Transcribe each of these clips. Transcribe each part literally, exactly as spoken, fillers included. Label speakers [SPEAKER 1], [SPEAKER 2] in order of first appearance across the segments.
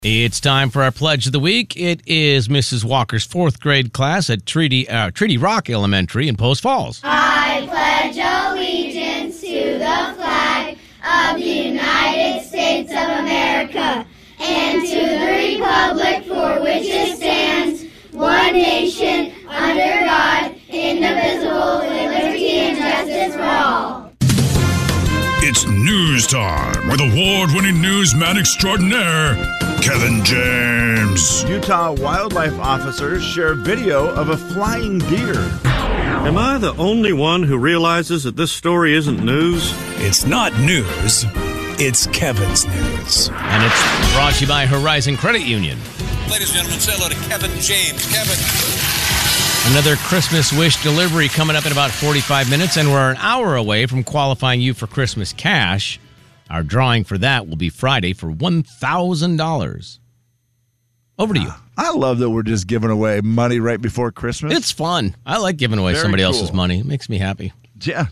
[SPEAKER 1] It's time for our Pledge of the Week. It is Missus Walker's fourth grade class at Treaty, uh, Treaty Rock Elementary in Post Falls.
[SPEAKER 2] I pledge allegiance to the flag of the United States of America and to the republic for which it stands, one nation, under God, indivisible, with liberty and justice for all.
[SPEAKER 3] It's news time with award-winning newsman extraordinaire, Kevin James.
[SPEAKER 4] Utah wildlife officers share video of a flying deer.
[SPEAKER 5] Am I the only one who realizes that this story isn't news?
[SPEAKER 6] It's not news. It's Kevin's news.
[SPEAKER 1] And it's brought to you by Horizon Credit Union.
[SPEAKER 6] Ladies and gentlemen, say hello to Kevin James. Kevin.
[SPEAKER 1] Another Christmas wish delivery coming up in about forty-five minutes, and we're an hour away from qualifying you for Christmas cash. Our drawing for that will be Friday for one thousand dollars. Over to you.
[SPEAKER 4] I love that we're just giving away money right before Christmas.
[SPEAKER 1] It's fun. I like giving away
[SPEAKER 4] Very
[SPEAKER 1] somebody
[SPEAKER 4] cool.
[SPEAKER 1] else's money. It makes me happy.
[SPEAKER 4] Yeah.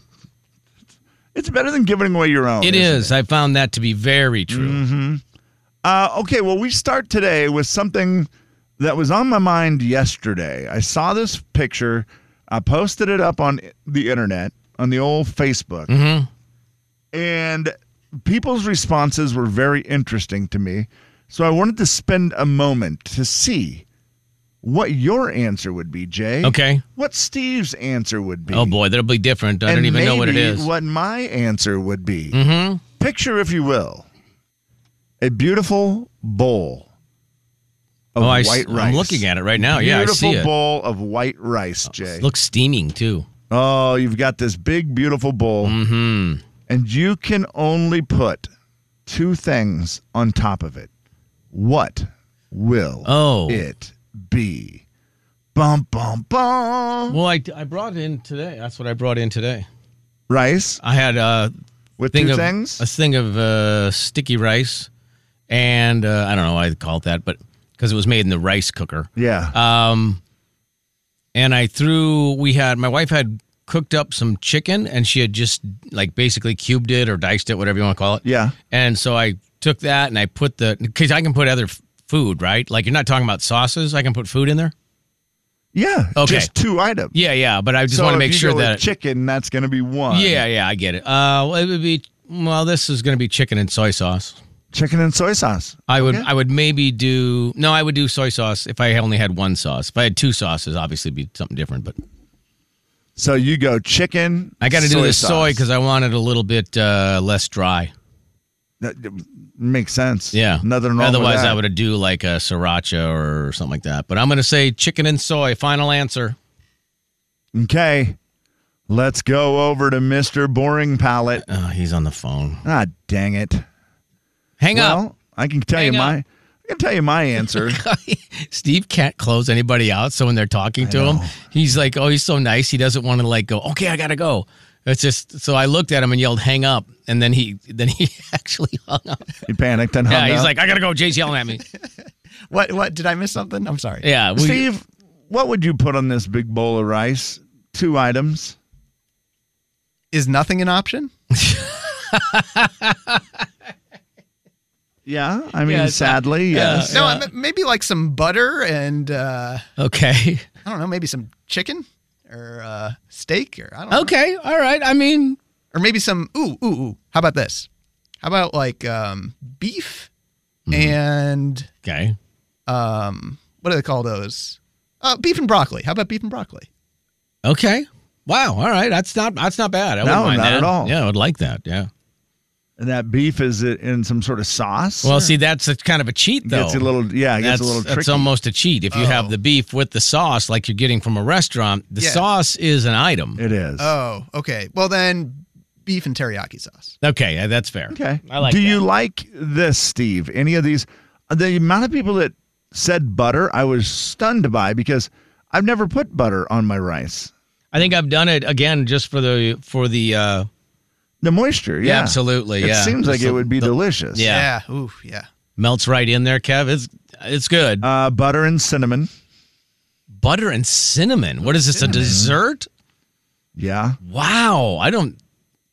[SPEAKER 4] It's better than giving away your own.
[SPEAKER 1] It
[SPEAKER 4] isn't
[SPEAKER 1] is.
[SPEAKER 4] It?
[SPEAKER 1] I found that to be very true.
[SPEAKER 4] Mm-hmm. Uh, okay, well, we start today with something that was on my mind yesterday. I saw this picture. I posted it up on the internet, on the old Facebook.
[SPEAKER 1] Mm-hmm.
[SPEAKER 4] And people's responses were very interesting to me. So I wanted to spend a moment to see what your answer would be, Jay.
[SPEAKER 1] Okay.
[SPEAKER 4] What Steve's answer would be.
[SPEAKER 1] Oh, boy, that'll be different. I
[SPEAKER 4] and
[SPEAKER 1] don't even know what it
[SPEAKER 4] maybe
[SPEAKER 1] is.
[SPEAKER 4] what my answer would be.
[SPEAKER 1] Mm-hmm.
[SPEAKER 4] Picture, if you will, a beautiful bowl of
[SPEAKER 1] Oh, I,
[SPEAKER 4] white
[SPEAKER 1] s-
[SPEAKER 4] rice.
[SPEAKER 1] I'm looking at it right now. Yeah, I see
[SPEAKER 4] Beautiful
[SPEAKER 1] it.
[SPEAKER 4] bowl of white rice, Jay.
[SPEAKER 1] It looks steaming, too.
[SPEAKER 4] Oh, you've got this big, beautiful bowl.
[SPEAKER 1] Mm-hmm.
[SPEAKER 4] And you can only put two things on top of it. What will
[SPEAKER 1] Oh.
[SPEAKER 4] it be? Bum, bum, bum.
[SPEAKER 1] Well, I, I brought in today. That's what I brought in today.
[SPEAKER 4] Rice
[SPEAKER 1] I had a
[SPEAKER 4] with
[SPEAKER 1] thing
[SPEAKER 4] two
[SPEAKER 1] of,
[SPEAKER 4] things?
[SPEAKER 1] a thing of uh, sticky rice, and uh, I don't know why I call it that, but because it was made in the rice cooker.
[SPEAKER 4] Yeah.
[SPEAKER 1] Um, and I threw. We had my wife had cooked up some chicken, and she had just like basically cubed it or diced it, whatever you want to call it.
[SPEAKER 4] Yeah.
[SPEAKER 1] And so I took that and I put the because I can put other f- food, right? Like you're not talking about sauces. I can put food in there.
[SPEAKER 4] Yeah.
[SPEAKER 1] Okay.
[SPEAKER 4] Just two items.
[SPEAKER 1] Yeah, yeah. But I just
[SPEAKER 4] so
[SPEAKER 1] want to
[SPEAKER 4] if
[SPEAKER 1] make
[SPEAKER 4] you
[SPEAKER 1] sure
[SPEAKER 4] go with
[SPEAKER 1] that
[SPEAKER 4] chicken, that's going to be one.
[SPEAKER 1] Yeah, yeah, I get it. Uh, well, it would be well. This is going to be chicken and soy sauce.
[SPEAKER 4] Chicken and soy sauce.
[SPEAKER 1] I would,
[SPEAKER 4] Okay.
[SPEAKER 1] I would maybe do no. I would do soy sauce if I only had one sauce. If I had two sauces, obviously it'd be something different. But
[SPEAKER 4] So you go chicken.
[SPEAKER 1] I got to do
[SPEAKER 4] soy
[SPEAKER 1] the
[SPEAKER 4] sauce.
[SPEAKER 1] soy because I want it a little bit uh, less dry.
[SPEAKER 4] That makes sense.
[SPEAKER 1] Yeah,
[SPEAKER 4] Nothing wrong
[SPEAKER 1] Otherwise,
[SPEAKER 4] with that.
[SPEAKER 1] I would do like a sriracha or something like that. But I'm going to say chicken and soy. Final answer.
[SPEAKER 4] Okay. Let's go over to Mister Boring Palate.
[SPEAKER 1] Oh, he's on the phone.
[SPEAKER 4] Ah, dang it.
[SPEAKER 1] Hang
[SPEAKER 4] well,
[SPEAKER 1] up.
[SPEAKER 4] I can tell
[SPEAKER 1] Hang
[SPEAKER 4] you
[SPEAKER 1] up.
[SPEAKER 4] my I can tell you my answer.
[SPEAKER 1] Steve can't close anybody out, so when they're talking to him, he's like, "Oh, he's so nice. He doesn't want to like go. Okay, I gotta go." It's just so I looked at him and yelled, "Hang up!" And then he then he actually hung up.
[SPEAKER 4] He panicked and hung
[SPEAKER 1] Yeah, he's
[SPEAKER 4] up.
[SPEAKER 1] like, "I gotta go." Jay's yelling at me.
[SPEAKER 7] What? What? Did I miss something? I'm sorry.
[SPEAKER 1] Yeah, we,
[SPEAKER 4] Steve, what would you put on this big bowl of rice? Two items.
[SPEAKER 7] Is nothing an option?
[SPEAKER 4] Yeah, I mean,
[SPEAKER 1] Yeah, it's
[SPEAKER 4] sadly,
[SPEAKER 1] not-
[SPEAKER 4] yes.
[SPEAKER 7] No,
[SPEAKER 1] Yeah.
[SPEAKER 7] I- maybe like some butter and uh,
[SPEAKER 1] Okay.
[SPEAKER 7] I don't know, maybe some chicken or uh, steak or I don't know.
[SPEAKER 1] Okay. All right. I mean,
[SPEAKER 7] Or maybe some ooh ooh ooh. How about this? How about like um, beef and
[SPEAKER 1] okay.
[SPEAKER 7] um, what do they call those? Uh, beef and broccoli. How about beef and broccoli?
[SPEAKER 1] Okay. Wow. All right. That's not that's not bad. I
[SPEAKER 4] No,
[SPEAKER 1] wouldn't mind
[SPEAKER 4] not
[SPEAKER 1] that.
[SPEAKER 4] at all.
[SPEAKER 1] Yeah, I would like that. Yeah.
[SPEAKER 4] And that beef is it in some sort of sauce?
[SPEAKER 1] Well, see, that's a, kind of a cheat, though.
[SPEAKER 4] Gets a little, yeah, it gets
[SPEAKER 1] That's,
[SPEAKER 4] a little tricky.
[SPEAKER 1] that's almost a cheat. If you have
[SPEAKER 7] Oh.
[SPEAKER 1] the beef with the sauce, like you're getting from a restaurant, the
[SPEAKER 7] Yeah.
[SPEAKER 1] sauce is an item.
[SPEAKER 4] It is.
[SPEAKER 7] Oh, okay. Well then, beef and teriyaki sauce.
[SPEAKER 1] Okay, uh, that's fair.
[SPEAKER 4] Okay.
[SPEAKER 1] I like
[SPEAKER 4] Do
[SPEAKER 1] that.
[SPEAKER 4] you like this, Steve? Any of these? The amount of people that said butter, I was stunned by because I've never put butter on my rice.
[SPEAKER 1] I think I've done it again just for the for the. Uh,
[SPEAKER 4] The moisture, yeah.
[SPEAKER 1] Yeah, absolutely,
[SPEAKER 4] It
[SPEAKER 1] yeah.
[SPEAKER 4] seems like
[SPEAKER 1] So
[SPEAKER 4] it would be
[SPEAKER 1] the-
[SPEAKER 4] delicious.
[SPEAKER 1] Yeah.
[SPEAKER 7] Yeah. Ooh, yeah.
[SPEAKER 1] melts right in there, Kev. It's it's good.
[SPEAKER 4] Uh, butter and cinnamon.
[SPEAKER 1] Butter and cinnamon. What is this?
[SPEAKER 4] Cinnamon.
[SPEAKER 1] A dessert?
[SPEAKER 4] Yeah.
[SPEAKER 1] Wow. I don't.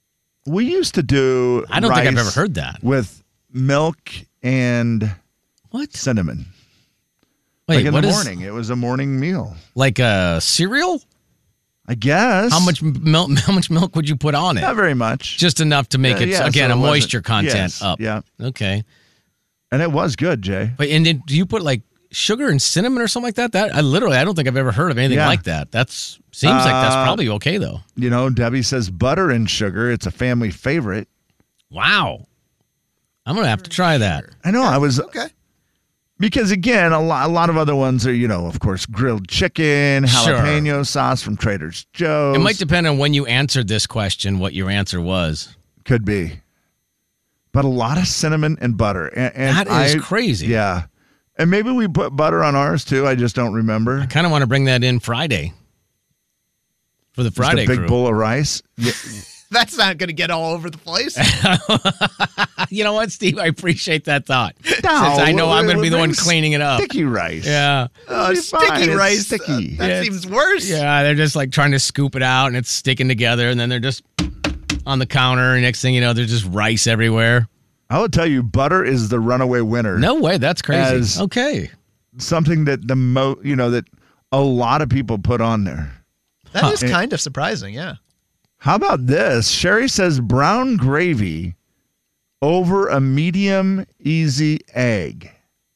[SPEAKER 4] We used to do
[SPEAKER 1] I don't think I've
[SPEAKER 4] rice
[SPEAKER 1] ever heard that.
[SPEAKER 4] with milk and
[SPEAKER 1] What?
[SPEAKER 4] Cinnamon.
[SPEAKER 1] Wait,
[SPEAKER 4] like in
[SPEAKER 1] what
[SPEAKER 4] the
[SPEAKER 1] is-
[SPEAKER 4] morning. It was a morning meal.
[SPEAKER 1] Like a cereal?
[SPEAKER 4] I guess.
[SPEAKER 1] How much milk? How much milk would you put on it?
[SPEAKER 4] Not very much.
[SPEAKER 1] Just enough to make
[SPEAKER 4] Yeah,
[SPEAKER 1] it
[SPEAKER 4] yeah,
[SPEAKER 1] again
[SPEAKER 4] so
[SPEAKER 1] a
[SPEAKER 4] it wasn't-
[SPEAKER 1] moisture content
[SPEAKER 4] yes,
[SPEAKER 1] up.
[SPEAKER 4] Yeah.
[SPEAKER 1] Okay.
[SPEAKER 4] And it was good, Jay.
[SPEAKER 1] But and then, do you put like sugar and cinnamon or something like that? That I literally I don't think I've ever heard of anything
[SPEAKER 4] Yeah.
[SPEAKER 1] like that. That's seems like that's
[SPEAKER 4] Uh,
[SPEAKER 1] probably okay though.
[SPEAKER 4] You know, Debbie says butter and sugar. It's a family favorite.
[SPEAKER 1] Wow. I'm gonna have to try that.
[SPEAKER 4] I know. I was
[SPEAKER 7] Okay.
[SPEAKER 4] because again, a lot, a lot of other ones are, you know, of course, grilled chicken,
[SPEAKER 1] Sure.
[SPEAKER 4] jalapeno sauce from Trader Joe's.
[SPEAKER 1] It might depend on when you answered this question, what your answer was.
[SPEAKER 4] Could be, but a lot of cinnamon and butter. And, and
[SPEAKER 1] That is
[SPEAKER 4] I-
[SPEAKER 1] crazy.
[SPEAKER 4] Yeah, and maybe we put butter on ours too. I just don't remember.
[SPEAKER 1] I kind of want to bring that in Friday for the Friday
[SPEAKER 4] Just a big
[SPEAKER 1] crew.
[SPEAKER 4] bowl of rice. Yeah.
[SPEAKER 7] That's not going to get all over the place.
[SPEAKER 1] You know what, Steve? I appreciate that thought.
[SPEAKER 4] No,
[SPEAKER 1] Since I know I'm going to be the one
[SPEAKER 4] bring
[SPEAKER 1] cleaning it up.
[SPEAKER 4] Sticky rice.
[SPEAKER 1] Yeah.
[SPEAKER 7] Oh,
[SPEAKER 4] It'll be
[SPEAKER 7] sticky
[SPEAKER 4] fine. It's
[SPEAKER 7] rice.
[SPEAKER 4] sticky.
[SPEAKER 7] That
[SPEAKER 1] Yeah,
[SPEAKER 7] seems worse.
[SPEAKER 1] Yeah, they're just like trying to scoop it out and it's sticking together, and then they're just on the counter. And next thing you know, there's just rice everywhere.
[SPEAKER 4] I will tell you, butter is the runaway winner.
[SPEAKER 1] No way, that's crazy.
[SPEAKER 4] As-
[SPEAKER 1] okay.
[SPEAKER 4] Something that the mo, you know, that a lot of people put on there.
[SPEAKER 7] That is
[SPEAKER 4] Huh.
[SPEAKER 7] kind of surprising, yeah.
[SPEAKER 4] How about this? Sherry says brown gravy over a medium easy egg.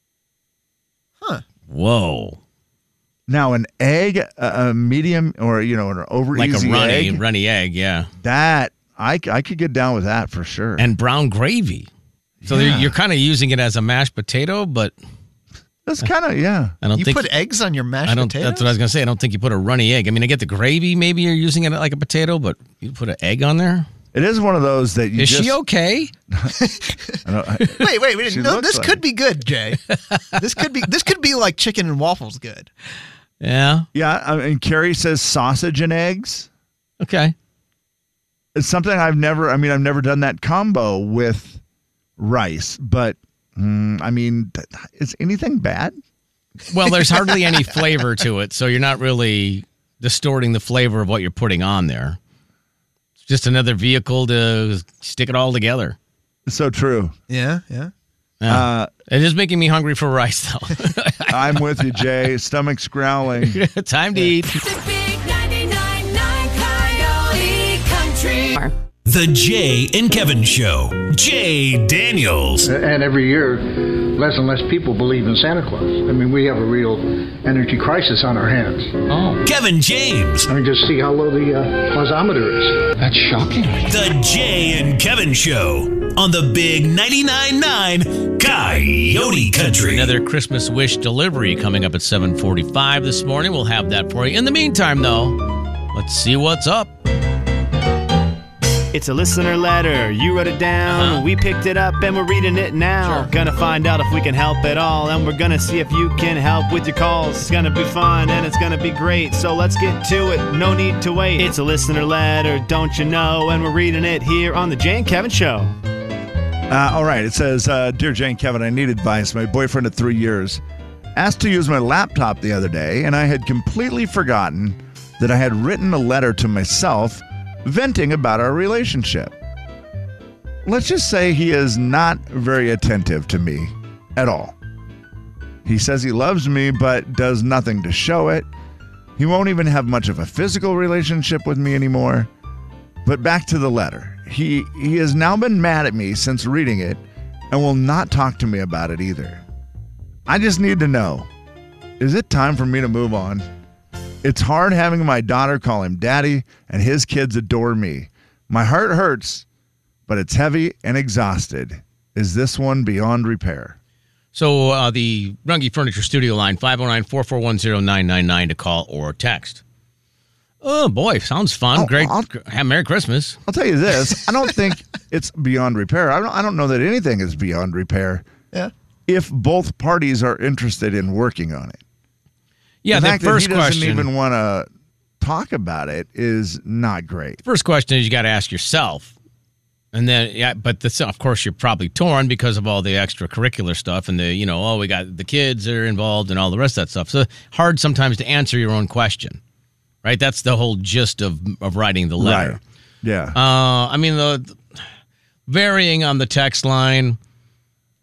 [SPEAKER 1] Whoa.
[SPEAKER 4] Now, an egg, a, a medium, or you know, an over
[SPEAKER 1] Like a
[SPEAKER 4] easy
[SPEAKER 1] runny,
[SPEAKER 4] egg.
[SPEAKER 1] runny egg, yeah.
[SPEAKER 4] That I, I could get down with that for sure.
[SPEAKER 1] And brown gravy. So
[SPEAKER 4] Yeah.
[SPEAKER 1] you're, you're kind of using it as a mashed potato, but
[SPEAKER 4] that's kind of yeah.
[SPEAKER 1] I don't
[SPEAKER 7] You
[SPEAKER 1] think
[SPEAKER 7] put eggs on your mashed
[SPEAKER 1] I don't.
[SPEAKER 7] potatoes?
[SPEAKER 1] That's what I was gonna say. I don't think you put a runny egg. I mean, I get the gravy. Maybe you're using it like a potato, but you put an egg on there.
[SPEAKER 4] It is one of those that you
[SPEAKER 1] Is
[SPEAKER 4] just.
[SPEAKER 1] she okay?
[SPEAKER 4] I don't- I-
[SPEAKER 7] Wait, wait, wait.
[SPEAKER 4] She
[SPEAKER 7] No,
[SPEAKER 4] looks
[SPEAKER 7] this
[SPEAKER 4] like
[SPEAKER 7] could
[SPEAKER 4] it.
[SPEAKER 7] be good, Jay. This could be this could be like chicken and waffles good.
[SPEAKER 1] Yeah.
[SPEAKER 4] yeah, I mean, Carrie says sausage and eggs.
[SPEAKER 1] Okay.
[SPEAKER 4] It's something I've never. I mean, I've never done that combo with rice, but mm, I mean, th- is anything bad?
[SPEAKER 1] Well, there's hardly any flavor to it, so you're not really distorting the flavor of what you're putting on there. It's just another vehicle to stick it all together.
[SPEAKER 4] So true.
[SPEAKER 7] Yeah, yeah.
[SPEAKER 1] Yeah.
[SPEAKER 4] Uh,
[SPEAKER 1] It is making me hungry for rice, though.
[SPEAKER 4] I'm with you, Jay. Stomach's growling.
[SPEAKER 1] Time to eat.
[SPEAKER 8] The big ninety-nine point nine Coyote Country.
[SPEAKER 6] The Jay and Kevin Show. Jay Daniels.
[SPEAKER 9] And every year, less and less people believe in Santa Claus. I mean, we have a real energy crisis on our hands.
[SPEAKER 1] Oh.
[SPEAKER 6] Kevin James.
[SPEAKER 9] I mean, just see how low the uh, Clausometer is. That's shocking.
[SPEAKER 6] The Jay and Kevin Show on the big ninety-nine point nine Coyote Country.
[SPEAKER 1] Another Christmas wish delivery coming up at seven forty-five this morning. We'll have that for you. In the meantime, though, let's see what's up.
[SPEAKER 10] It's a listener letter. You wrote it down.
[SPEAKER 1] Uh-huh.
[SPEAKER 10] We picked it up and we're reading it now.
[SPEAKER 1] Sure.
[SPEAKER 10] Gonna find out if we can help at all. And we're gonna see if you can help with your calls. It's gonna be fun and it's gonna be great. So let's get to it. No need to wait. It's a listener letter, don't you know? And we're reading it here on the Jay and Kevin Show.
[SPEAKER 4] Uh, all right. It says, uh, Dear Jane Kevin, I need advice. My boyfriend of three years asked to use my laptop the other day, and I had completely forgotten that I had written a letter to myself venting about our relationship. Let's just say he is not very attentive to me at all. He says he loves me, but does nothing to show it. He won't even have much of a physical relationship with me anymore. But back to the letter. He he has now been mad at me since reading it and will not talk to me about it either. I just need to know, is it time for me to move on? It's hard having my daughter call him daddy and his kids adore me. My heart hurts, but it's heavy and exhausted. Is this one beyond repair?
[SPEAKER 1] So uh, the Runge Furniture Studio line, five oh nine, four four one, oh nine nine nine to call or text. Oh, boy, sounds fun.
[SPEAKER 4] Oh,
[SPEAKER 1] Great.
[SPEAKER 4] I'll-
[SPEAKER 1] Have Merry Christmas.
[SPEAKER 4] I'll tell you this. I don't think it's beyond repair. I don't, I don't know that anything is beyond repair
[SPEAKER 7] Yeah.
[SPEAKER 4] if both parties are interested in working on it.
[SPEAKER 1] Yeah,
[SPEAKER 4] the
[SPEAKER 1] the
[SPEAKER 4] fact
[SPEAKER 1] first
[SPEAKER 4] that he doesn't
[SPEAKER 1] question.
[SPEAKER 4] even want to talk about it is not great.
[SPEAKER 1] First question is you got to ask yourself. And then, yeah, but this, of course, you're probably torn because of all the extracurricular stuff and the, you know, oh, we got the kids that are involved and all the rest of that stuff. So hard sometimes to answer your own question, right? That's the whole gist of of writing the letter.
[SPEAKER 4] Right. Yeah.
[SPEAKER 1] Uh, I mean, the varying on the text line.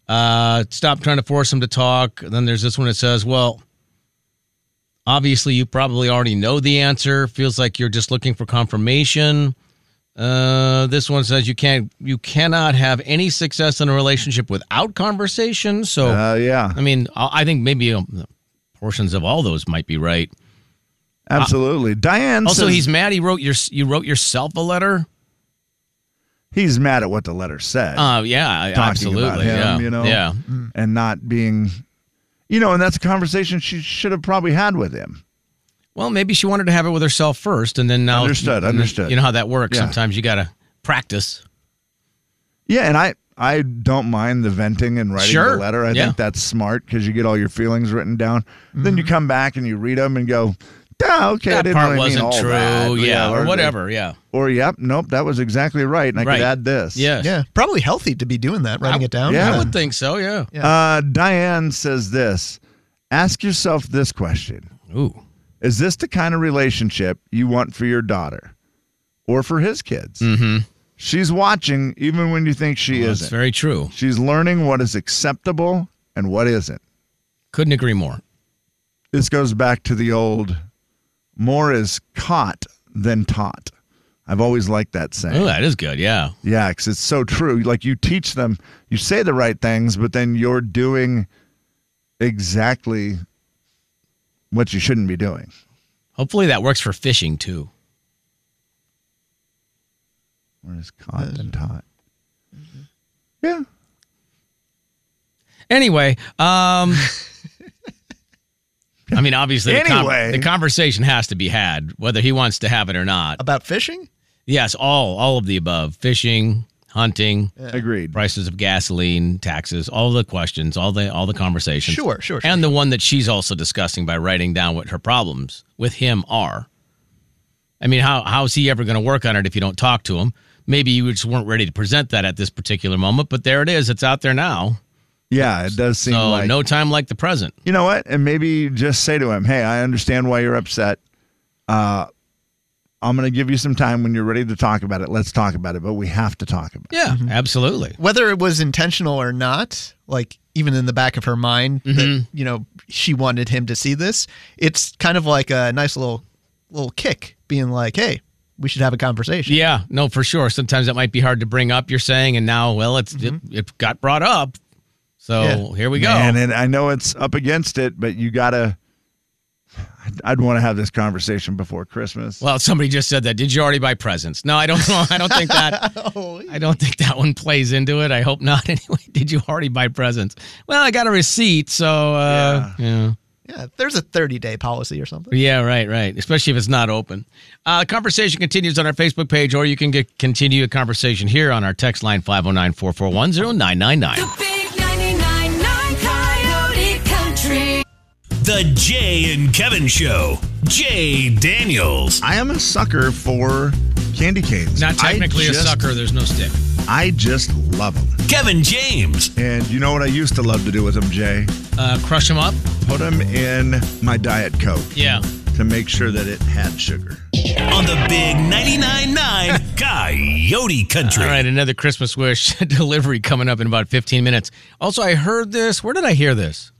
[SPEAKER 1] Uh, stop trying to force him to talk. Then there's this one that says, well, obviously you probably already know the answer. Feels like you're just looking for confirmation. Uh, this one says you can't, you cannot have any success in a relationship without conversation. So,
[SPEAKER 4] Uh, yeah.
[SPEAKER 1] I mean, I I think maybe um, portions of all those might be right.
[SPEAKER 4] Absolutely. Diane
[SPEAKER 1] Also,
[SPEAKER 4] says
[SPEAKER 1] he's mad. He wrote your, you wrote yourself a letter.
[SPEAKER 4] he's mad at what the letter said.
[SPEAKER 1] Uh, yeah,
[SPEAKER 4] talking
[SPEAKER 1] absolutely.
[SPEAKER 4] about him,
[SPEAKER 1] yeah,
[SPEAKER 4] you know,
[SPEAKER 1] yeah.
[SPEAKER 4] and not being, you know, and that's a conversation she should have probably had with him.
[SPEAKER 1] Well, maybe she wanted to have it with herself first, and then now
[SPEAKER 4] Understood,
[SPEAKER 1] and then-
[SPEAKER 4] understood.
[SPEAKER 1] You know how that works.
[SPEAKER 4] Yeah.
[SPEAKER 1] Sometimes you got to practice.
[SPEAKER 4] Yeah, and I I don't mind the venting and writing
[SPEAKER 1] Sure,
[SPEAKER 4] the letter. I
[SPEAKER 1] yeah.
[SPEAKER 4] think that's smart because you get all your feelings written down. Then you come back and you read them and go, yeah, okay, I
[SPEAKER 1] That
[SPEAKER 4] didn't
[SPEAKER 1] part
[SPEAKER 4] really
[SPEAKER 1] wasn't
[SPEAKER 4] mean all
[SPEAKER 1] true.
[SPEAKER 4] that.
[SPEAKER 1] Yeah, or
[SPEAKER 4] or
[SPEAKER 1] whatever. Yeah.
[SPEAKER 4] Or yep, nope, that was exactly right, and I
[SPEAKER 1] Right.
[SPEAKER 4] could add this.
[SPEAKER 1] Yes.
[SPEAKER 7] Yeah, probably healthy to be doing that, writing
[SPEAKER 1] I-
[SPEAKER 7] it down.
[SPEAKER 4] yeah.
[SPEAKER 1] I would think so. Yeah.
[SPEAKER 4] Uh, Diane says this. Ask yourself this question.
[SPEAKER 1] Ooh.
[SPEAKER 4] Is this the kind of relationship you want for your daughter or for his kids?
[SPEAKER 1] Mm-hmm.
[SPEAKER 4] She's watching even when you think she
[SPEAKER 1] Well,
[SPEAKER 4] isn't.
[SPEAKER 1] that's very true.
[SPEAKER 4] She's learning what is acceptable and what isn't.
[SPEAKER 1] Couldn't agree more.
[SPEAKER 4] This goes back to the old more is caught than taught. I've always liked that saying.
[SPEAKER 1] Oh, that is good. Yeah.
[SPEAKER 4] Yeah, because it's so true. Like you teach them, you say the right things, but then you're doing exactly what you shouldn't be doing.
[SPEAKER 1] Hopefully that works for fishing too.
[SPEAKER 4] More is caught than taught. Yeah.
[SPEAKER 1] Anyway, um, I mean, obviously, the, con-
[SPEAKER 4] Anyway.
[SPEAKER 1] the conversation has to be had, whether he wants to have it or not.
[SPEAKER 7] About fishing?
[SPEAKER 1] Yes, all all of the above: fishing, hunting,
[SPEAKER 4] Agreed.
[SPEAKER 1] prices of gasoline, taxes, all the questions, all the all the conversations.
[SPEAKER 7] Sure, sure, sure.
[SPEAKER 1] And the one that she's also discussing by writing down what her problems with him are. I mean, how how's he ever going to work on it if you don't talk to him? Maybe you just weren't ready to present that at this particular moment, but there it is. It's out there now.
[SPEAKER 4] Yeah, it does seem
[SPEAKER 1] So
[SPEAKER 4] like
[SPEAKER 1] no time like the present.
[SPEAKER 4] You know what? And maybe just say to him, hey, I understand why you're upset. Uh, I'm going to give you some time when you're ready to talk about it. Let's talk about it, but we have to talk about it.
[SPEAKER 1] Yeah, absolutely.
[SPEAKER 7] Whether it was intentional or not, like even in the back of her mind that, you know, she wanted him to see this, it's kind of like a nice little little kick being like, hey, we should have a conversation.
[SPEAKER 1] Yeah, no, for sure. Sometimes that might be hard to bring up, you're saying, and now, well, it's it, it got brought up. So
[SPEAKER 7] Yeah.
[SPEAKER 1] here we go.
[SPEAKER 4] Man, and I know it's up against it, but you got to, I'd, I'd want to have this conversation before Christmas.
[SPEAKER 1] Well, somebody just said that. Did you already buy presents? No, I don't know. I don't think that. I don't think that one plays into it. I hope not. Anyway, did you already buy presents? Well, I got a receipt, so uh, yeah.
[SPEAKER 7] Yeah, there's a thirty-day policy or something.
[SPEAKER 1] Yeah, right, right. Especially if it's not open. Uh, the conversation continues on our Facebook page, or you can get continue a conversation here on our text line five oh nine, four four one, oh nine nine nine.
[SPEAKER 8] The big ninety-nine point nine Coyote Country.
[SPEAKER 6] The Jay and Kevin Show. Jay Daniels.
[SPEAKER 4] I am a sucker for candy canes.
[SPEAKER 1] Not technically
[SPEAKER 4] I
[SPEAKER 1] a
[SPEAKER 4] just-
[SPEAKER 1] sucker. There's no stick.
[SPEAKER 4] I just love them.
[SPEAKER 6] Kevin James.
[SPEAKER 4] And you know what I used to love to do with them, Jay?
[SPEAKER 1] Uh, crush them up.
[SPEAKER 4] Put them in my Diet Coke
[SPEAKER 1] Yeah.
[SPEAKER 4] to make sure that it had sugar.
[SPEAKER 6] On the big ninety-nine point nine Coyote Country.
[SPEAKER 1] All right, another Christmas wish delivery coming up in about fifteen minutes. Also, I heard this. Where did I hear this?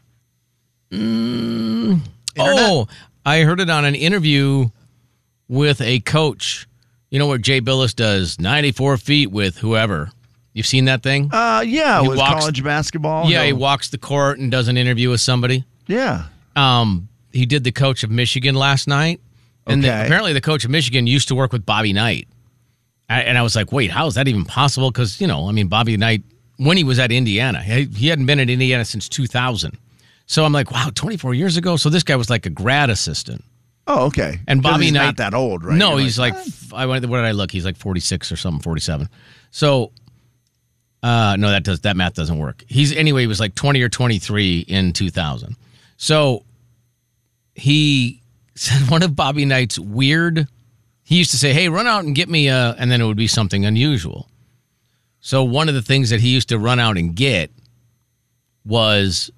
[SPEAKER 1] Mm, oh, I heard it on an interview with a coach. You know what Jay Billis does? ninety-four feet with whoever. You've seen that thing?
[SPEAKER 4] Uh, yeah,
[SPEAKER 1] He
[SPEAKER 4] with
[SPEAKER 1] walks-
[SPEAKER 4] college basketball.
[SPEAKER 1] yeah, he
[SPEAKER 4] he'll-
[SPEAKER 1] walks the court and does an interview with somebody.
[SPEAKER 4] Yeah.
[SPEAKER 1] Um, he did the coach of Michigan last night. And the-
[SPEAKER 4] Okay.
[SPEAKER 1] apparently the coach of Michigan used to work with Bobby Knight. I, and I was like, wait, how is that even possible? Because, you know, I mean, Bobby Knight, when he was at Indiana, he, he hadn't been at Indiana since two thousand. So I'm like, wow, twenty-four years ago? So this guy was like a grad assistant.
[SPEAKER 4] Oh, okay.
[SPEAKER 1] And
[SPEAKER 4] 'Cause
[SPEAKER 1] Bobby
[SPEAKER 4] he's
[SPEAKER 1] Knight,
[SPEAKER 4] not that old, right?
[SPEAKER 1] No,
[SPEAKER 4] You're
[SPEAKER 1] he's like, I went. What did I look? He's like forty-six or something, forty-seven. So, uh, no, that does that math doesn't work. He's anyway. He was like twenty or twenty-three in two thousand. So he said one of Bobby Knight's weird. He used to say, "Hey, run out and get me a," and then it would be something unusual. So one of the things that he used to run out and get was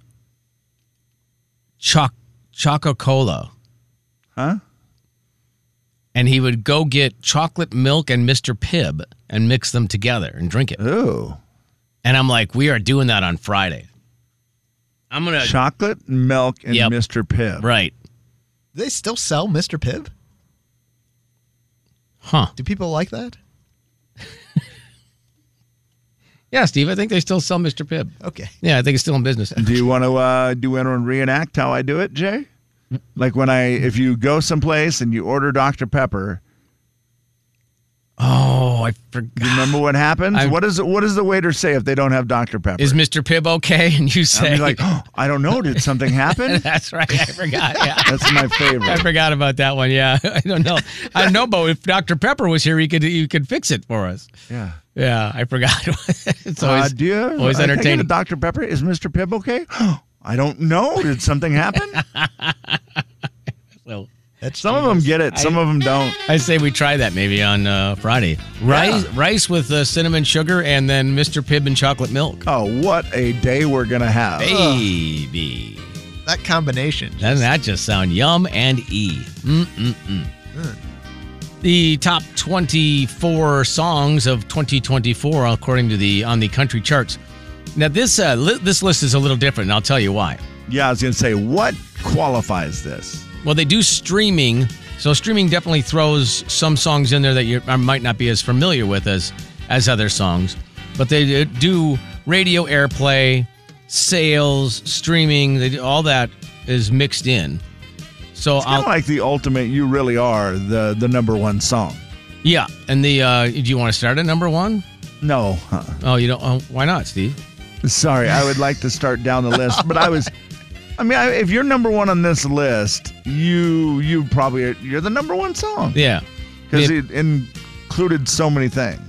[SPEAKER 1] choc Choco Cola.
[SPEAKER 4] Huh?
[SPEAKER 1] And he would go get chocolate milk and Mister Pibb and mix them together and drink it.
[SPEAKER 4] Ooh.
[SPEAKER 1] And I'm like, we are doing that on Friday. I'm going to.
[SPEAKER 4] Chocolate milk and
[SPEAKER 1] Yep.
[SPEAKER 4] Mister Pibb.
[SPEAKER 1] Right.
[SPEAKER 7] Do they still sell Mister Pibb?
[SPEAKER 1] Huh.
[SPEAKER 7] Do people like that?
[SPEAKER 1] Yeah, Steve, I think they still sell Mister Pibb.
[SPEAKER 7] Okay.
[SPEAKER 1] Yeah, I think it's still in business.
[SPEAKER 4] Do you want to uh, do you want to reenact how I do it, Jay? Like when I, if you go someplace and you order Doctor Pepper.
[SPEAKER 1] Oh, I forgot.
[SPEAKER 4] Do you remember what happens?
[SPEAKER 1] I-
[SPEAKER 4] what does what does the waiter say if they don't have Doctor Pepper?
[SPEAKER 1] Is Mister Pibb okay? And you say,
[SPEAKER 4] I'll be like, oh, I don't know. Did something happen?
[SPEAKER 1] That's right. I forgot. Yeah.
[SPEAKER 4] That's my
[SPEAKER 1] I
[SPEAKER 4] favorite.
[SPEAKER 1] forgot about that one. Yeah, I don't know. I know, but if Doctor Pepper was here, he could he could fix it for us.
[SPEAKER 4] Yeah.
[SPEAKER 1] Yeah, I forgot. It's
[SPEAKER 4] Uh,
[SPEAKER 1] always,
[SPEAKER 4] do you,
[SPEAKER 1] always
[SPEAKER 4] I- I get a
[SPEAKER 1] entertaining.
[SPEAKER 4] Doctor Pepper. Is Mister Pibb okay? I don't know. Did something happen?
[SPEAKER 1] Well,
[SPEAKER 4] Some of them get it. Some of them don't.
[SPEAKER 1] I say we try that maybe on uh, Friday. Rice, rice with uh, cinnamon sugar, and then Mister Pibb and chocolate milk.
[SPEAKER 4] Oh, what a day we're gonna have!
[SPEAKER 1] Baby,
[SPEAKER 7] That combination.
[SPEAKER 1] doesn't that just sound yum and e? Mm-mm-mm. The top twenty-four songs of twenty twenty-four, according to the on the country charts. Now this uh, li- this list is a little different, and I'll tell you why.
[SPEAKER 4] Yeah, I was gonna say, what qualifies this?
[SPEAKER 1] Well, they do streaming, so streaming definitely throws some songs in there that you might not be as familiar with as as other songs. But they do radio airplay, sales, streaming, they do, all that is mixed in. So
[SPEAKER 4] It's kind
[SPEAKER 1] I'll
[SPEAKER 4] of like the ultimate. You really are the the number one song.
[SPEAKER 1] yeah, and the uh, do you want to start at number one?
[SPEAKER 4] No, huh.
[SPEAKER 1] Oh, you don't. Oh, why not, Steve?
[SPEAKER 4] Sorry, I would like to start down the list, but I was. I mean, I, if you're number one on this list, you you probably you're the number one song
[SPEAKER 1] Yeah.
[SPEAKER 4] because
[SPEAKER 1] Yeah.
[SPEAKER 4] it included so many things.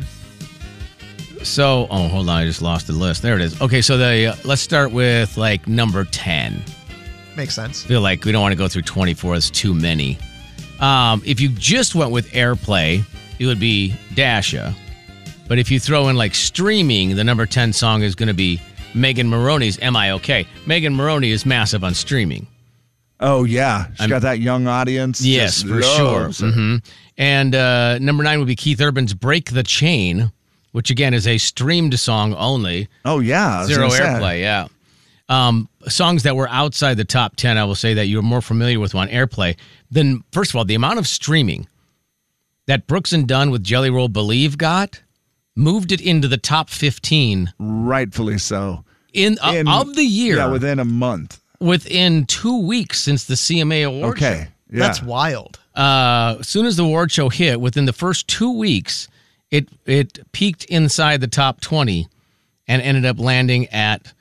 [SPEAKER 1] So, oh, hold on, I just lost the list. There it is. Okay, so the uh, let's start with like number ten.
[SPEAKER 7] Makes sense.
[SPEAKER 1] Feel like we don't want to go through twenty-four. It's too many. Um, if you just went with airplay, it would be Dasha. But if you throw in like streaming, the number ten song is going to be Megan Maroney's Am I Okay? Megan Maroney is massive on streaming.
[SPEAKER 4] Oh yeah, she's
[SPEAKER 1] I'm-
[SPEAKER 4] got that young audience.
[SPEAKER 1] Yes,
[SPEAKER 4] just
[SPEAKER 1] for sure.
[SPEAKER 4] loves her.
[SPEAKER 1] hmm And uh, number nine would be Keith Urban's Break the Chain, which again is a streamed song only.
[SPEAKER 4] Oh yeah, I was
[SPEAKER 1] Zero
[SPEAKER 4] gonna say.
[SPEAKER 1] airplay, yeah. Um, songs that were outside the top ten, I will say that you're more familiar with on airplay. Then, first of all, the amount of streaming that Brooks and Dunn with Jelly Roll Believe got moved it into the top fifteen
[SPEAKER 4] Rightfully so.
[SPEAKER 1] in, uh,
[SPEAKER 4] In-
[SPEAKER 1] of the year
[SPEAKER 4] Yeah, within a month.
[SPEAKER 1] within two weeks since the C M A award show.
[SPEAKER 4] Okay, yeah.
[SPEAKER 7] That's wild.
[SPEAKER 1] Uh, as soon as the award show hit, within the first two weeks, it it peaked inside the top twenty and ended up landing at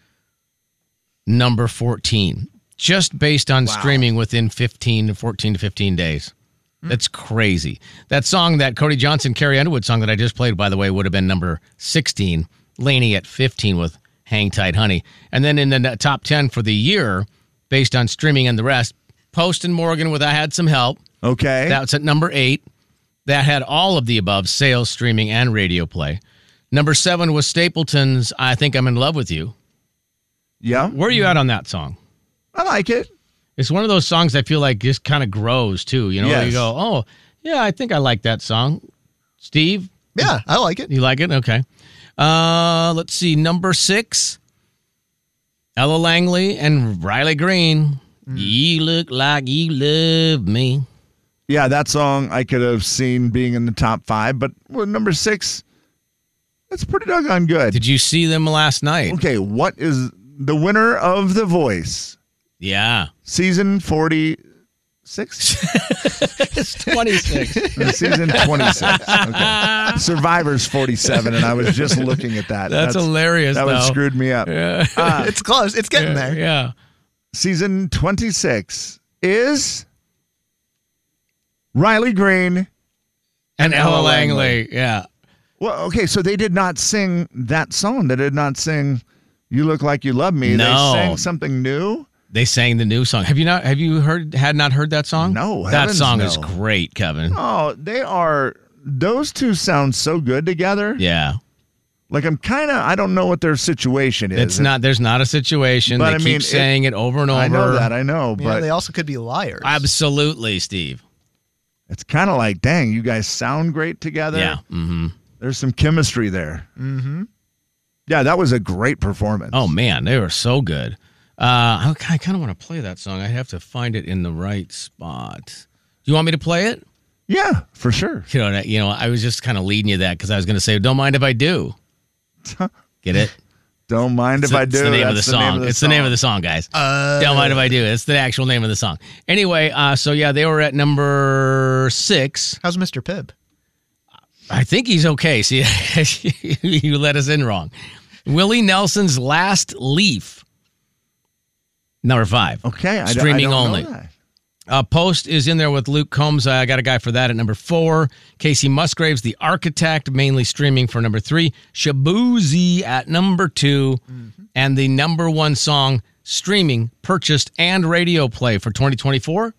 [SPEAKER 1] number fourteen, just based on streaming within fifteen to fourteen to fifteen days. That's crazy. That song, that Cody Johnson, Carrie Underwood song that I just played, by the way, would have been number sixteen, Laney at fifteen with Hang Tight Honey. And then in the top ten for the year, based on streaming and the rest, Post and Morgan with I Had Some Help.
[SPEAKER 4] Okay.
[SPEAKER 1] That's at number eight. That had all of the above, sales, streaming, and radio play. Number seven was Stapleton's I Think I'm in Love with You.
[SPEAKER 4] yeah.
[SPEAKER 1] Where are you at on that song?
[SPEAKER 4] I like it.
[SPEAKER 1] It's one of those songs I feel like just kind of grows too. You know,
[SPEAKER 4] Yes.
[SPEAKER 1] you go, oh, yeah, I think I like that song. Steve,
[SPEAKER 7] Yeah, I like it.
[SPEAKER 1] you like it? Okay. Uh, let's see. Number six, Ella Langley and Riley Green. You look like you love me.
[SPEAKER 4] Yeah, that song I could have seen being in the top five, but well, number six, that's pretty doggone good.
[SPEAKER 1] Did you see them last night?
[SPEAKER 4] Okay, what is the winner of The Voice?
[SPEAKER 1] Yeah.
[SPEAKER 4] Season forty-six?
[SPEAKER 1] It's twenty-six.
[SPEAKER 4] Uh, season twenty-six. Okay. Survivor's forty-seven, and I was just looking at that.
[SPEAKER 1] That's hilarious,
[SPEAKER 4] That would
[SPEAKER 1] though.
[SPEAKER 4] screwed me up.
[SPEAKER 1] Yeah.
[SPEAKER 4] Uh,
[SPEAKER 7] It's close. It's getting there.
[SPEAKER 1] Yeah.
[SPEAKER 4] season twenty-six is Riley Green.
[SPEAKER 1] And Ella
[SPEAKER 4] Ella
[SPEAKER 1] Langley.
[SPEAKER 4] Langley.
[SPEAKER 1] Yeah.
[SPEAKER 4] Well, okay, so they did not sing that song. They did not sing You Look Like You Love Me.
[SPEAKER 1] No.
[SPEAKER 4] They sang something new.
[SPEAKER 1] They sang the new song. Have you not have you heard had not heard that song?
[SPEAKER 4] No,
[SPEAKER 1] That
[SPEAKER 4] heavens
[SPEAKER 1] song
[SPEAKER 4] no.
[SPEAKER 1] is great, Kevin.
[SPEAKER 4] Oh, they are, those two sound so good together.
[SPEAKER 1] Yeah.
[SPEAKER 4] Like, I'm kind of, I don't know what their situation is.
[SPEAKER 1] It's not there's not a situation.
[SPEAKER 4] But
[SPEAKER 1] they
[SPEAKER 4] I
[SPEAKER 1] keep
[SPEAKER 4] mean, it-
[SPEAKER 1] saying it, over and over.
[SPEAKER 4] I know that, I know,
[SPEAKER 7] Yeah,
[SPEAKER 4] but
[SPEAKER 7] they also could be liars.
[SPEAKER 1] Absolutely, Steve.
[SPEAKER 4] it's kind of like, dang, you guys sound great together.
[SPEAKER 1] Yeah. Mm-hmm.
[SPEAKER 4] There's some chemistry there.
[SPEAKER 7] Mm-hmm.
[SPEAKER 4] Yeah, that was a great performance.
[SPEAKER 1] Oh, man, they were so good. Uh, I, I kind of want to play that song. I have to find it in the right spot. Do you want me to play it?
[SPEAKER 4] Yeah, for sure.
[SPEAKER 1] You know, you know, I was just kind of leading you that because I was going to say, don't mind if I do. Get it?
[SPEAKER 4] Don't mind
[SPEAKER 1] It's
[SPEAKER 4] if
[SPEAKER 1] the-
[SPEAKER 4] I do.
[SPEAKER 1] It's the name of the
[SPEAKER 4] That's
[SPEAKER 1] song.
[SPEAKER 4] name of the
[SPEAKER 1] it's
[SPEAKER 4] song.
[SPEAKER 1] the name of the song, guys.
[SPEAKER 7] Uh,
[SPEAKER 1] Don't mind if I do. It's the actual name of the song. Anyway, uh, so yeah, they were at number six.
[SPEAKER 7] How's Mister Pibb?
[SPEAKER 1] I think he's okay. See, you let us in wrong. Willie Nelson's Last Leaf. Number five.
[SPEAKER 4] Okay, I don't- I
[SPEAKER 1] streaming
[SPEAKER 4] don't know
[SPEAKER 1] only.
[SPEAKER 4] that.
[SPEAKER 1] Uh, Post is in there with Luke Combs. I got a guy for that at number four. Casey Musgraves, The Architect, mainly streaming for number three. Shabuzi at number two.
[SPEAKER 4] Mm-hmm.
[SPEAKER 1] And the number one song streaming, purchased, and radio play for twenty twenty-four,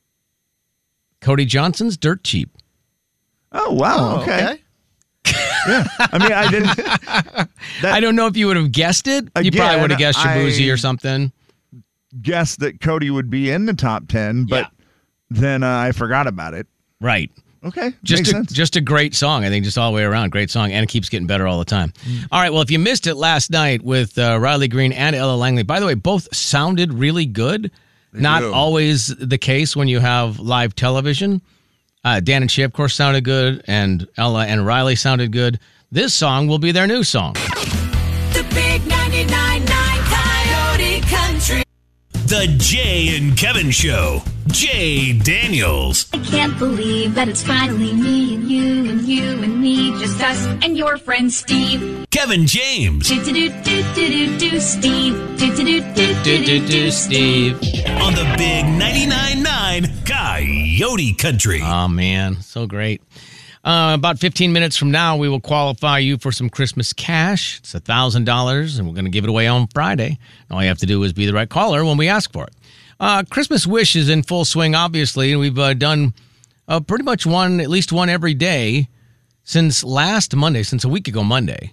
[SPEAKER 1] Cody Johnson's Dirt Cheap.
[SPEAKER 4] Oh, wow.
[SPEAKER 7] Oh,
[SPEAKER 4] okay.
[SPEAKER 7] okay.
[SPEAKER 4] Yeah. I mean, I didn't
[SPEAKER 1] I don't know if you would have guessed it. You probably
[SPEAKER 4] Again,
[SPEAKER 1] would have guessed Shabuzi
[SPEAKER 4] I-
[SPEAKER 1] or something.
[SPEAKER 4] guess that Cody would be in the top ten, but
[SPEAKER 1] Yeah.
[SPEAKER 4] then uh, I forgot about it.
[SPEAKER 1] Right.
[SPEAKER 4] Okay.
[SPEAKER 1] Just
[SPEAKER 4] makes
[SPEAKER 1] a,
[SPEAKER 4] sense.
[SPEAKER 1] just a great song, I think, just all the way around. Great song, and it keeps getting better all the time. All right, well, if you missed it last night with uh, Riley Green and Ella Langley, by the way, both sounded really good. Not
[SPEAKER 4] do.
[SPEAKER 1] always the case when you have live television. Uh, Dan and Shay, of course, sounded good, and Ella and Riley sounded good. This song will be their new song.
[SPEAKER 8] The big ninety-nine point nine Coyote Country.
[SPEAKER 6] The Jay and Kevin Show. Jay Daniels.
[SPEAKER 2] I can't believe that it's finally me and you and you and me, just us and your friend Steve.
[SPEAKER 6] Kevin James.
[SPEAKER 2] Do do do do do do Steve. Do do do do do do do
[SPEAKER 1] Steve.
[SPEAKER 6] On the big ninety-nine point nine Coyote Country.
[SPEAKER 1] Oh, man, so great. Uh, about fifteen minutes from now, we will qualify you for some Christmas cash. It's one thousand dollars, and we're going to give it away on Friday. All you have to do is be the right caller when we ask for it. Uh, Christmas Wish is in full swing, obviously, and we've uh, done uh, pretty much one, at least one every day since last Monday, since a week ago Monday.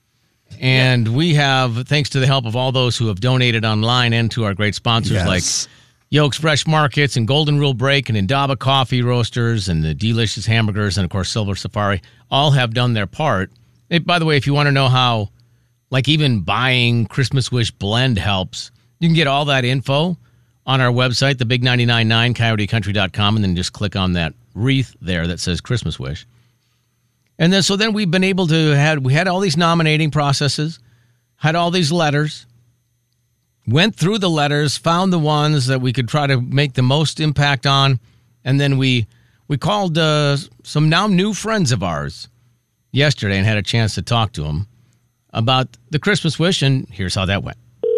[SPEAKER 1] And we have, thanks to the help of all those who have donated online and to our great sponsors
[SPEAKER 4] Yes.
[SPEAKER 1] like Yolks Fresh Markets and Golden Rule Break and Indaba Coffee Roasters and the Delicious Hamburgers and, of course, Silver Safari, all have done their part. Hey, by the way, if you want to know how, like, even buying Christmas Wish blend helps, you can get all that info on our website, the big nine nine nine coyote country dot com, and then just click on that wreath there that says Christmas Wish. And then, so then we've been able to had we had all these nominating processes, had all these letters, went through the letters, found the ones that we could try to make the most impact on, and then we we called uh, some now new friends of ours yesterday and had a chance to talk to them about the Christmas Wish, and here's how that went.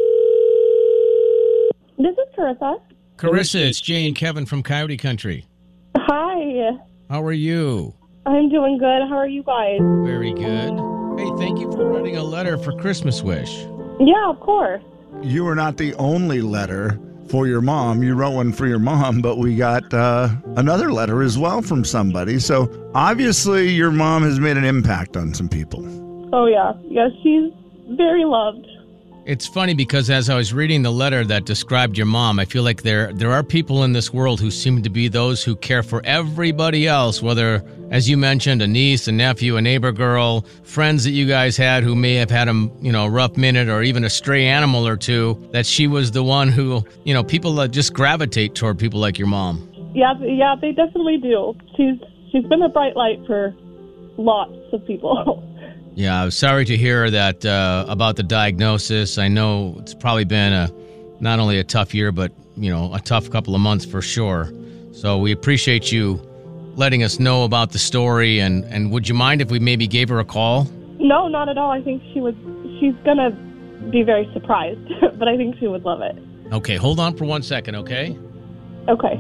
[SPEAKER 11] This is Carissa.
[SPEAKER 1] Carissa, it's Jay and Kevin from Coyote Country.
[SPEAKER 11] Hi.
[SPEAKER 1] How are you?
[SPEAKER 11] I'm doing good. How are you guys?
[SPEAKER 1] Very good. Hey, thank you for writing a letter for Christmas Wish.
[SPEAKER 11] Yeah, of course.
[SPEAKER 4] You were not the only letter for your mom. You wrote one for your mom, but we got uh, another letter as well from somebody. So obviously your mom has made an impact on some people.
[SPEAKER 11] Oh, yeah. Yeah, she's very loved.
[SPEAKER 1] It's funny because as I was reading the letter that described your mom, I feel like there there are people in this world who seem to be those who care for everybody else, whether, as you mentioned, a niece, a nephew, a neighbor girl, friends that you guys had who may have had a, you know, rough minute, or even a stray animal or two, that she was the one who, you know, people that just gravitate toward people like your mom.
[SPEAKER 11] Yeah, yeah, they definitely do. She's she's been a bright light for lots of people.
[SPEAKER 1] Yeah, I was sorry to hear that uh, about the diagnosis. I know it's probably been a not only a tough year, but, you know, a tough couple of months for sure. So we appreciate you letting us know about the story. And, and would you mind if we maybe gave her a call?
[SPEAKER 11] No, not at all. I think she would. She's gonna be very surprised, but I think she would love it.
[SPEAKER 1] Okay, hold on for one second, okay?
[SPEAKER 11] Okay.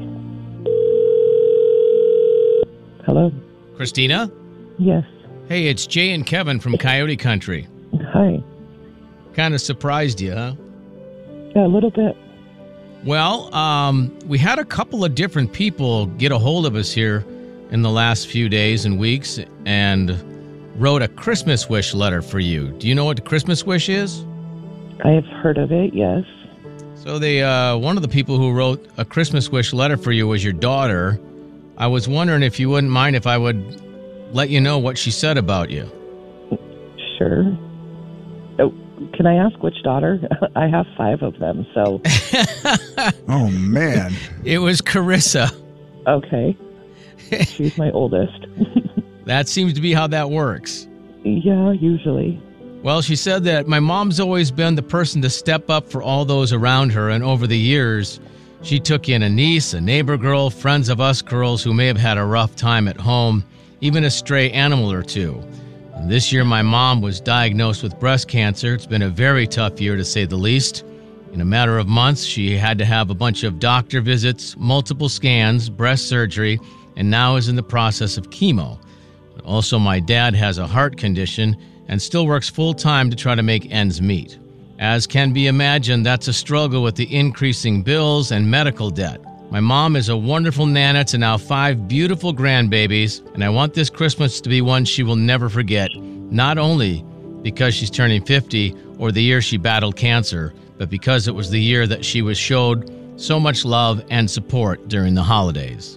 [SPEAKER 12] Hello?
[SPEAKER 1] Christina?
[SPEAKER 12] Yes.
[SPEAKER 1] Hey, it's Jay and Kevin from Coyote Country.
[SPEAKER 12] Hi.
[SPEAKER 1] Kind of surprised you, huh?
[SPEAKER 12] Yeah, a little bit.
[SPEAKER 1] Well, um, we had a couple of different people get a hold of us here in the last few days and weeks and wrote a Christmas wish letter for you. Do you know what the Christmas wish is?
[SPEAKER 12] I have heard of it, yes.
[SPEAKER 1] So they, uh, one of the people who wrote a Christmas wish letter for you was your daughter. I was wondering if you wouldn't mind if I would let you know what she said about you.
[SPEAKER 12] Sure. Uh, Can I ask which daughter? I have five of them, so.
[SPEAKER 4] Oh, man.
[SPEAKER 1] It was Carissa.
[SPEAKER 12] Okay. She's my oldest.
[SPEAKER 1] That seems to be how that works.
[SPEAKER 12] Yeah, usually.
[SPEAKER 1] Well, she said that my mom's always been the person to step up for all those around her, and over the years, she took in a niece, a neighbor girl, friends of us girls who may have had a rough time at home, even a stray animal or two. And this year, my mom was diagnosed with breast cancer. It's been a very tough year, to say the least. In a matter of months, she had to have a bunch of doctor visits, multiple scans, breast surgery, and now is in the process of chemo. Also, my dad has a heart condition and still works full-time to try to make ends meet. As can be imagined, that's a struggle with the increasing bills and medical debt. My mom is a wonderful nana to now five beautiful grandbabies, and I want this Christmas to be one she will never forget, not only because she's turning fifty or the year she battled cancer, but because it was the year that she was showed so much love and support during the holidays.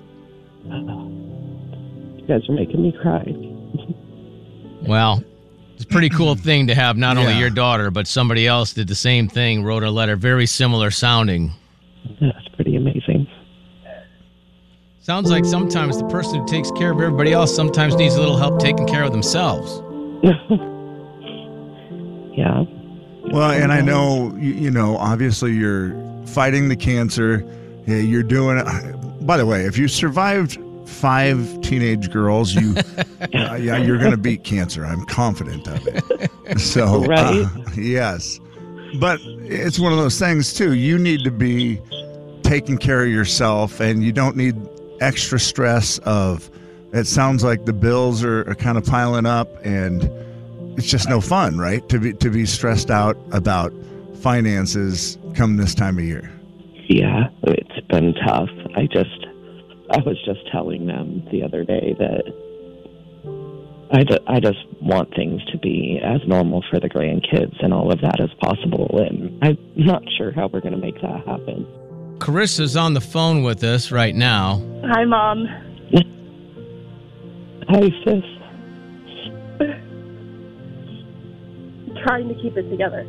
[SPEAKER 12] You guys are making me cry.
[SPEAKER 1] Well, it's a pretty cool thing to have not only
[SPEAKER 4] Yeah.
[SPEAKER 1] your daughter, but somebody else did the same thing, wrote a letter very similar sounding.
[SPEAKER 12] That's pretty amazing.
[SPEAKER 1] Sounds like sometimes the person who takes care of everybody else sometimes needs a little help taking care of themselves.
[SPEAKER 12] Yeah.
[SPEAKER 4] Well, and I know, you, you know, obviously you're fighting the cancer. Yeah, you're doing it. By the way, if you survived five teenage girls, you, uh, yeah, you're going to beat cancer. I'm confident of it. So,
[SPEAKER 12] Right.
[SPEAKER 4] uh, yes. But it's one of those things, too. You need to be taking care of yourself, and you don't need extra stress of, it sounds like the bills are, are kind of piling up, and it's just no fun, right? To be to be stressed out about finances come this time of year.
[SPEAKER 12] Yeah, it's been tough. I just, I was just telling them the other day that I, ju- I just want things to be as normal for the grandkids and all of that as possible, and I'm not sure how we're going to make that happen.
[SPEAKER 1] Carissa's on the phone with us right now.
[SPEAKER 11] Hi, Mom.
[SPEAKER 12] Hi, sis.
[SPEAKER 11] Trying to keep it together.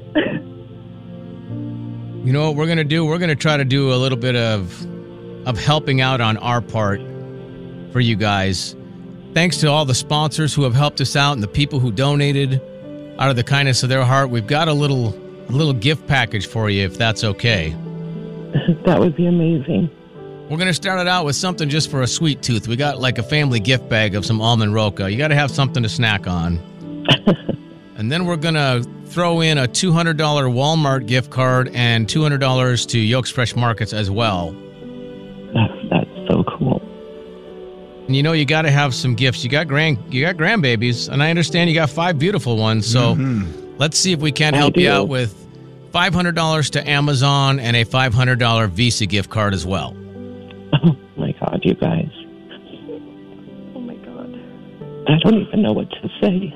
[SPEAKER 1] You know what we're going to do? We're going to try to do a little bit of of helping out on our part for you guys. Thanks to all the sponsors who have helped us out and the people who donated out of the kindness of their heart. We've got a little a little gift package for you, if that's okay.
[SPEAKER 12] That would be amazing.
[SPEAKER 1] We're going to start it out with something just for a sweet tooth. We got like a family gift bag of some almond roca. You got to have something to snack on. And then we're going to throw in a two hundred dollars Walmart gift card and two hundred dollars to Yolks Fresh Markets as well.
[SPEAKER 12] That's, that's so cool.
[SPEAKER 1] And you know, you got to have some gifts. You got grand, you got grandbabies, and I understand you got five beautiful ones. So
[SPEAKER 4] Mm-hmm.
[SPEAKER 1] let's see if we can
[SPEAKER 12] I
[SPEAKER 1] help you
[SPEAKER 12] do.
[SPEAKER 1] out with five hundred dollars to Amazon and a five hundred dollars Visa gift card as well.
[SPEAKER 12] Oh, my God, you guys.
[SPEAKER 11] Oh, my God.
[SPEAKER 12] I don't even know what to say.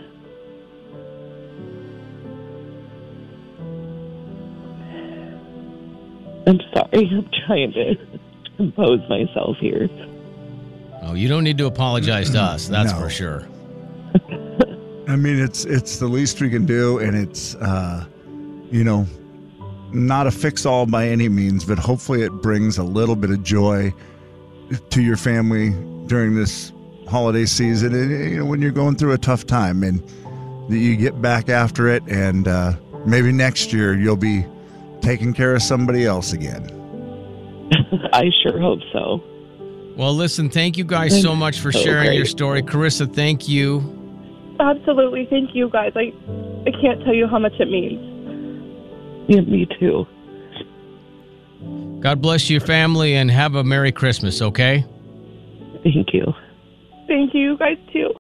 [SPEAKER 12] I'm sorry. I'm trying to compose myself here.
[SPEAKER 1] Oh, you don't need to apologize to us. That's
[SPEAKER 4] No.
[SPEAKER 1] for sure.
[SPEAKER 4] I mean, it's it's the least we can do, and it's uh, you know, not a fix-all by any means, but hopefully it brings a little bit of joy to your family during this holiday season. And, you know, when you're going through a tough time, and that you get back after it, and uh, maybe next year you'll be taking care of somebody else again.
[SPEAKER 12] I sure hope so.
[SPEAKER 1] Well, listen, thank you guys so much for
[SPEAKER 12] So
[SPEAKER 1] sharing your
[SPEAKER 12] great.
[SPEAKER 1] story. Carissa, thank you.
[SPEAKER 11] Absolutely. Thank you, guys. I, I can't tell you how much it means.
[SPEAKER 12] Yeah, me too.
[SPEAKER 1] God bless your family and have a Merry Christmas, okay?
[SPEAKER 12] Thank you.
[SPEAKER 11] Thank you, guys, too.